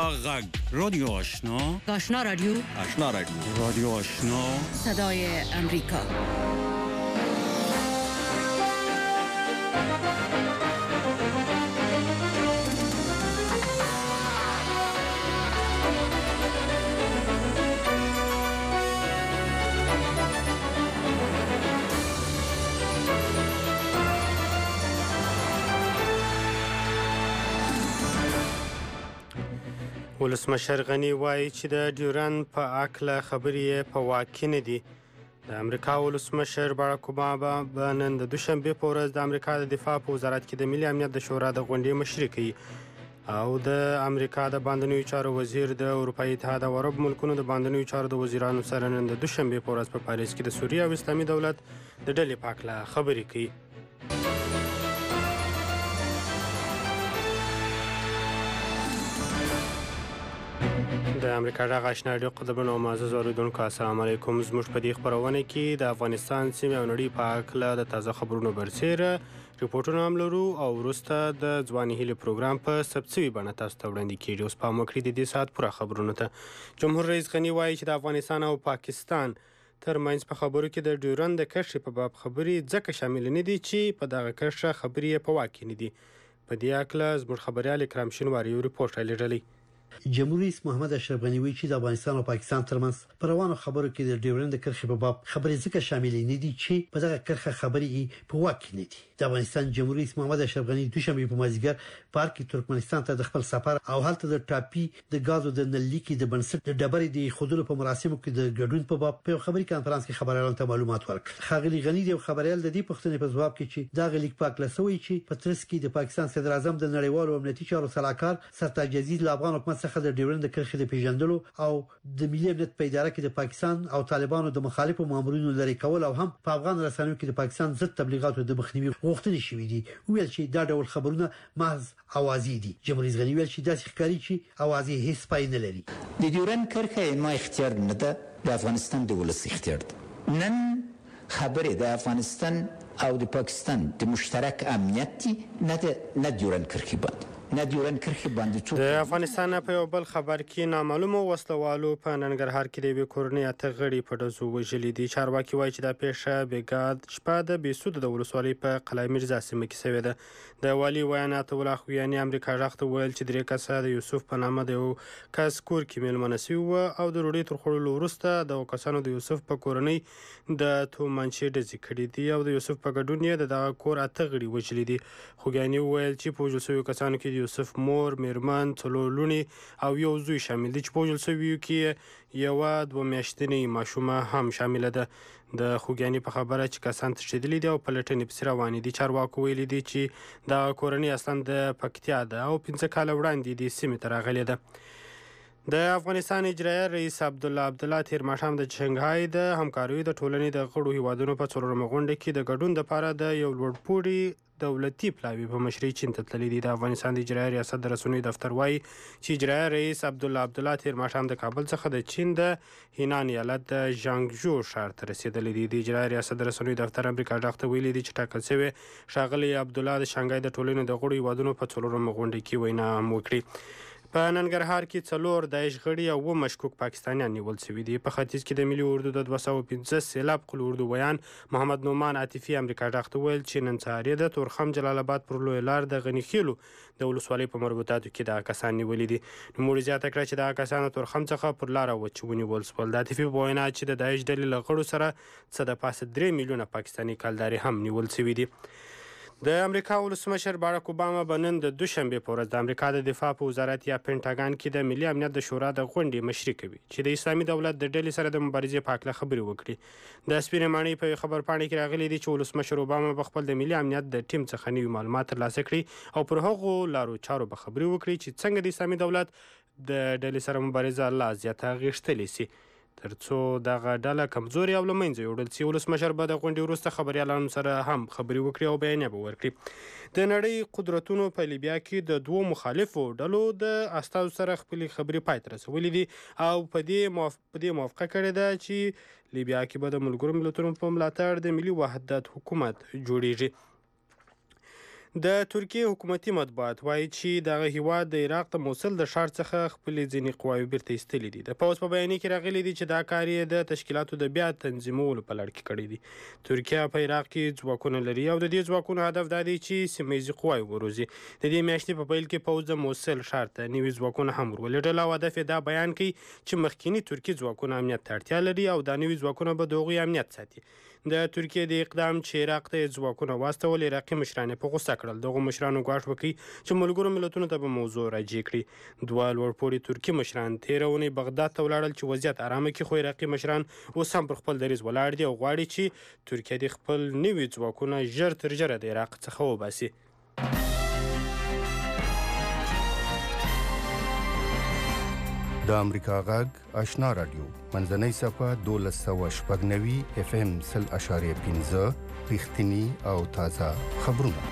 غږ رادیو آشنا رادیو رادیو آشنا صدای امریکا. ولسمشر غني وایي چې د ډیورن په اړه خبرې په واک کې نه دي. د امریکا ولسمشر باراک اوباما نن د دوشنبه په ورځ د امریکا د دفاع په وزارت کې د ملي امنیت د شورا د غونډې مشري کوي او د امریکا د باندنیو چارو وزیر د اروپایي اتحاد او عرب ملکونو د باندنیو چارو د وزیرانو سره نن د دوشنبه په ورځ په پاریس کې د سوریه او اسلامي دولت د ډلې په اړه خبرې کوي. د امریکا غږ آشنا رادیو قدرمنو او معزز اوریدونکو السلام علیکم. زموږ په دې خپرونه کې د افغانستان سیمې او نړۍ په اړه د تازه خبرونو برسېره ریپورټونه هم لرو او وروسته د ځواني هیلې پروګرام په ثبت شوي بڼه تاسو ته وړاندې کیږي. اوس پام وکړئ د دې ساعت پوره خبرونو ته. جمهور رئیس غني وایي چې د افغانستان او پاکستان ترمنځ په خبرو کې د ډیورن د کرښې په باب خبرې ځکه شامل نه دي چې په دغه کرښه خبرې په واک کې نه دي. په دې اړه زموږ خبريال اکرام شینواری یو ریپورټ رالیږلی. جمهوریت رئیس محمد اشرف غني وایي چې د افغانستان او پاکستان ترمنځ پر روانو خبرو کې د ډیورن د کرښې په باب خبرې ځکه شامل نه دي چې په دغه کرښه خبرې په واک کې نه دي. د افغانستان جمهوریت رئیس محمد اشرف غني دوشنبه په مازیګر پارک کې ترکمنستان ته د خپل سفر او هلته د ټاپي د غازو د نلیکي د بنسټ د ډبرې د خودلو په مراسمو کې د ګډون په باب په خبري کانفرنس کې خبريالانو ته معلومات ورکړل. خاغلی غني د خبريال د دې پوښتنې په ځواب کې چې دا غلیک پاک لسوي چې په ترڅ کې د پاکستان صدر اعظم د نړیوالو امنیتي چارو صلاحکار سرتاج عزیز له افغان حکومت څخه د ډیورن د کرښې د پیژندلو او د ملي امنیت په اداره کې د پاکستان او طالبانو د مخالفو مامورینو لري کول او هم په افغان رسنیو کې د پاکستان ضد تبلیغاتو د مخنیوي غوښتنې شوې دي. ویل چې دا ډول خبرونه محض اوازې دي. جمهوریت غني ویل چې داسې ښکاري چې اوازې هیڅ پای نه لري. د ډیورن کرښه ما اختیار نه ده، د افغانستان د ولس اختیار ده. نن خبره د افغانستان او د پاکستان د مشترک امنیت نه ډیورن کرښه باندې د افغانستان په یو بل خبر کې نامعلومو وسلوالو په ننګرهار کې د یوې کورنۍ اته غړي په ډزو وژلي دي. چارواکي وایي چې دا پیښه بیګاد شپه د بېسوده د ولسوالۍ په قلعه میرزا سیمه کې شوې ده. د والي ویانات الله خویاني امریکا غږ ته ویل چې درې کسه د یوسف په نامه د یو کس کور کې میلمانه شوي وو او د ډوډۍ تر خوړلو وروسته دغو کسانو د یوسف په کورنۍ د تومانچې ډزې کړې دي او د یوسف په ګډون یې د دغه کور اته غړي وژلي دي. خویاني وویل چې په وژل شویو کسانو کې یوسف مور، میرمن، څلور لوڼې او یو زوی شامل دي چې په وژل شویو کې یوه 2 میاشتنۍ ماشومه هم شامله ده. د خوږیاني په خبره چې کسان تښتېدلي دي او پلټنې پسې روانې دي. چارواکو ویلي دي چې دغه کورنۍ اصلا د پکتیا ده او 15 کاله وړاندې دې سیمې ته راغلې ده. د افغانستان اجرایه رئیس عبدالله تیر ماښام د شنګهای د همکاریو د ټولنې د غړو هیوادونو په 4مه غونډه کې د ګډون لپاره د یو لوړپوړي دولتي پلاوي په مشرۍ چین ته تللي دي. د افغانستان د اجرایه ریاست د رسنیو دفتر وایي چې اجرایه رئیس عبدالله تیر ماښام د کابل څخه د چین د هینان ایالت د ژانګژو ښار ته رسېدلی دی. د اجرایه ریاست د رسنیو دفتر امریکا غږ ته ویلي دي چې ټاکل شوی ښاغلی عبدالله د شانګهای د ټولنې د غړو هیوادونو په 4مه غونډه کې وینا هم وکړي. په ننګرهار کې 4 داعش غړي او 2 مشکوک پاکستانیان نیول شوي دي. په ختیځ کې د ملي اردو د 215 سیلاب قل اردو ویان محمد نومان عاطفي امریکا غږ ته ویل چې نن سهار د تورخم جلال آباد پر لوی لار د غني خیلو د ولسوالۍ په مربوطاتو کې دا کسان نیولي دي. نوموړي زیاته کړه چې دا کسان تورخم څخه پر لار ونیول شول. د عاطفي په وینا چې د داعش ډلې له غړو سره څه د پاسه 3 میلیونه پاکستاني کلدارې هم نیول شوي دي. د امریکا ولسمشر باراک اوباما به نن د دوشنبه په ورځ د امریکا د دفاع په وزارت یا پینټاګان کې د ملي امنیت د شورا د غونډې مشري کوي چې د اسلامي دولت د ډلې سره د مبارزې په اړه خبرې وکړي. د سپینې ماڼۍ په خبرپاڼې کې راغلي دي چې ولسمشر اوباما به خپل د ملي امنیت د ټیم څخه نوي معلومات ترلاسه کړي او پر هغو لارو چارو به خبرې وکړي چې څنګه د اسلامي دولت د ډلې سره مبارزه لا زیاته غښتلې شي ترڅو دغه ډله کمزوري او له منځه یوړل شي. ولسمشر به د غونډې وروسته خبریالانو سره هم خبرې وکړي او بیانیه به ورکړي. د نړۍ قدرتونو په لیبیا کې د 2 مخالفو ډلو د استازو سره خپلې خبرې پای ته رسولې دي او په دې موافقه کړې ده چې لیبیا کې به د ملګرو ملتونو په ملاتړ د ملي وحدت حکومت جوړیږي. د ترکیه حکومتي مطبوعات وایي چې دغه هیواد د عراق د موصل د ښار څخه خپلې ځینې قواوې بیرته ایستلې دي. د پوځ په بیانیه کې راغلي دي چې دا کار یې د تشکیلاتو د بیا تنظیمولو په لړ کې کړی دی. ترکیه په عراق کې ځواکونه لري او د دې ځواکونو هدف دا دی چې سیمه ییزې قواوې وروزي. د دې میاشتې په پیل کې پوځ د موصل ښار ته نوي ځواکونه هم ورولېږل او هدف یې دا بیان کوي چې مخکینی ترکي ځواکونه امنیت ته اړتیا لري او دا نوي ځواکونه به د هغوی امنیت ساتي. د ترکیه د اقدام چې عراق ته ځواکونه واستول عراقي مشران په غوسه کړل. دغو مشرانو ګواښ وکړي چې ملګرو ملتونو ته به موضوع راجع کړي. دوه لوړپوړي ترکي مشران تېره اونۍ بغداد ته ولاړل چې وضعیت ارامه کړي، خو عراقي مشران اوس هم پر خپل دریځ ولاړ دي او غواړي چې ترکیه د خپل نوي ځواکونه ژر تر ژره د عراق څخه وباسي. د امریکا غږ آشنا رادیو منځنۍ صفحه 1290 FM 0.5 رښتینی او تازه خبرونه.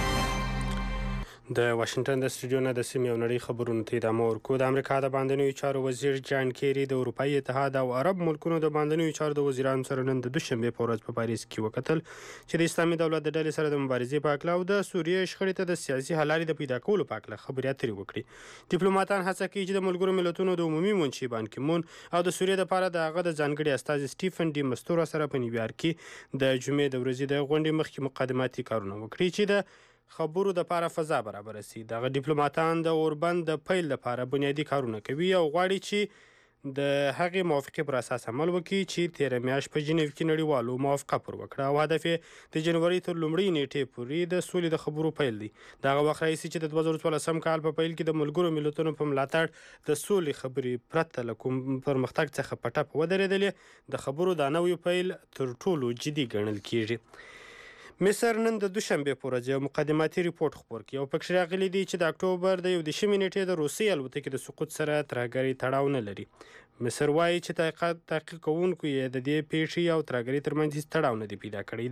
د واشنگټن د سټوډیو نه د سیمې او نړۍ خبرونو ته ادامه ورکوو. د امریکا د باندنیو چارو وزیر جان کیری د اروپایي اتحاد او عرب ملکونو د باندنیو چارو د وزیرانو سره نن د دوشنبې په ورځ په پاریس کې وکتل چې د اسلامي دولت د ډلې سره د مبارزې په هکله او د سوریې شخړې ته د سیاسي حل لارې د پیدا کولو په هکله خبرې اترې وکړي. ډیپلوماتان هڅه کوي چې د ملګرو ملتونو د عمومي منشي بان کی مون او د سوریې لپاره د هغه د ځانګړي استازي سټیفن ډي مستورا سره په نیویارک کې د جمعې د ورځې د غونډې مخکې مقدماتي کارونه وکړي چې د خبرو د لپاره فضا برابر شي. دغه ډیپلوماتان د اوربند د پیل لپاره بنیادي کارونه کوي او غواړي چې د هغې موافقې پر اساس عمل وکړي چې تېره میاشت په جنیو کې نړیوالو موافقه پر وکړه او هدف یې د جنوري تر لومړۍ نیټې پورې د سولې د خبرو پیل دی. دغه وخت راهیسې چې د 2014 کال په پیل کې د ملګرو ملتونو په ملاتړ د سولې خبرې پرته له کوم پرمختګ څخه په ټپ ودرېدلې، د خبرو دا نوی پیل تر ټولو جدي ګڼل کیږي. مصر نن د دوشنبې په ورځ یو مقدماتي ریپورټ خپور کړي او پکې راغلي دي چې د اکتوبر د 11 نیټې د روسي الوتکې د سقوط سره ترهګرۍ تړاو نه لري. مصر وایي چې تحقیق کوونکو یې د دې پیښې او ترهګرۍ ترمنځ هیڅ تړاو نه دی پیدا کړی.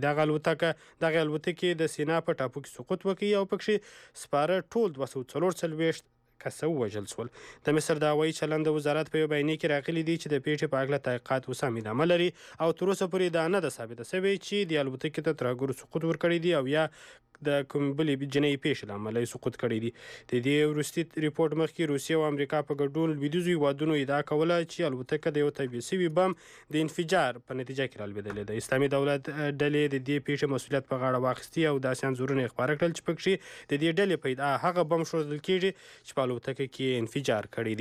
دغه الوتکې د سینا په ټاپو کې سقوط وکړي او پکې سپاره ټول 244 کسه ووژل شول. د مصر د هوایي چلند وزارت په یو بیانیه کې راغلي دي چې د پیښې په هکله تحقیقات اوس هم ادامه لري او تر اوسه پورې دا نه ده ثابته شوې چې د الوتکې ته ترهګرو سقوط ورکړی دی او یا د کوم بلې جنایي پیښې له امله یې سقوط کړی دی. د دې وروستي ریپورټ مخکې روسیه او امریکا په ګډون لویدیځو هیوادونو ادعا کوله چې الوتکه د یو طبیعي شوي بم د انفجار په نتیجه کې رالوېدلې ده. اسلامي دولت ډلې د دې پیښې مسؤلیت په غاړه واخیستي او داسې انځورونه یې خپاره کړل چې پکې د دې ډلې په ادعا هغه بم ښودل کېږي چې په الوتکه کې انفجار کړی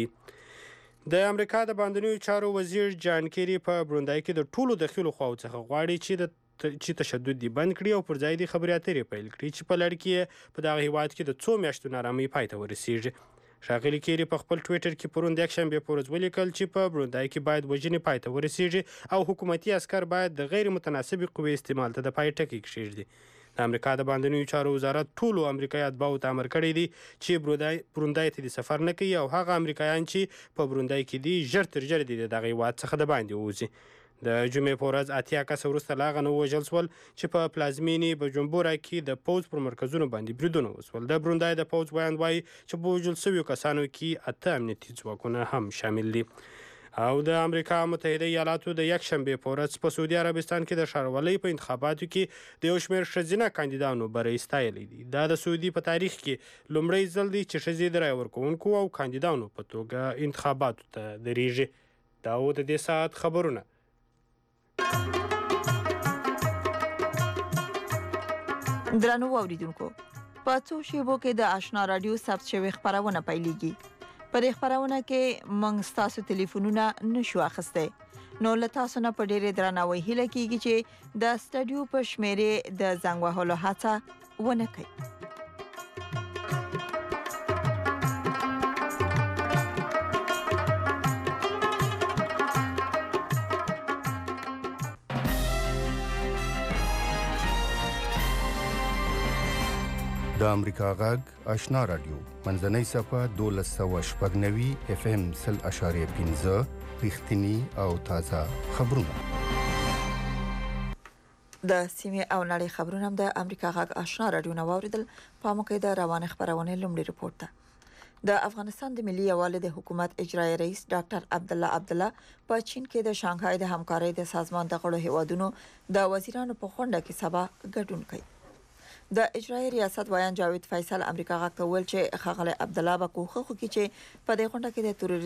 دی. د امریکا د باندنیو چارو وزیر جان کیری په بروندای کې د ټولو دخیلو خواو څخه غواړي چې تشدد دی بند کړي او پر ځای د خبرې اترې پیل کړي چې په لړ کې په دغه هیواد کې د څو میاشتو نارامۍ پای ته ورسیږي. ښاغلي کیری په خپل ټویټر کې پرون د یکشنبې په ورځ ولیکل چې په بروندای کې باید وژنې پای ته ورسیږي او حکومتي عسکر باید د غیر متناسبې قوې استعمال ته د پای ټکی کېږدي. د امریکا د باندنیو چارو وزارت ټولو امریکایي اتباعو ته امر کړی دی چې بروندای ته د سفر نه کوي او هغه امریکایان چې په بروندای کې دي ژر تر ژره د دغه هیواد څخه د باندې ووځي. د جمعې په ورځ 80 کسه وروسته له هغه نه ووژل شول چې په پلازمینې بجمبورا کې د پوځ پر مرکزونو باندې بریدونه وشول. د بروندای د پوځ بیان وایي چې په وژل شویو کسانو کې 8 امنیتي ځواکونه هم شامل دي. او د امریکا متحده ایالاتو د یکشنبې په ورځ په سعودي عربستان کې د ښاروالۍ په انتخاباتو کې د یو شمېر ښځینه کاندیدانو بری ستایلی دی. دا د سعودي په تاریخ کې لومړی ځل دی چې ښځې د رایې ورکوونکو او کاندیدانو په توګه انتخاباتو ته درېږي. دا و د دې ساعت خبرونه. درنو اوریدونکو، په څو شیبو کې د آشنا رادیو ثبت شوی خبرونه پیلېږي. په دې خبرونه کې موږ ستاسو ټلیفونونه نشو اخیستی، نو له تاسو نه په ډېرې درناوي هیله کیږي چې د سټډیو په شمیرې د زنګ وهلو هڅه ونه کړئ. د امریکا غږ آشنا رادیو منځنۍ صفحه 1290 FM 0.5 رښتینی او تازه خبرونه. د سیمې او نړۍ خبرونه د امریکا غږ آشنا رادیو نو اوریدل. په موقع د روان خبرونه لومړی ریپورت ده. د افغانستان د ملي یووالي د حکومت اجرایی رئیس ډاکټر عبدالله عبدالله په چین کې د شانګهای د همکارۍ د سازمان د غړو هیوادونو د وزیرانو په غونډه کې سبا ګډون کوي. د اجرایي ریاست وایان جاوید فیصل امریکا غاکول چې خغل عبد الله با کوخه خو کې چې په دې غونډه کې د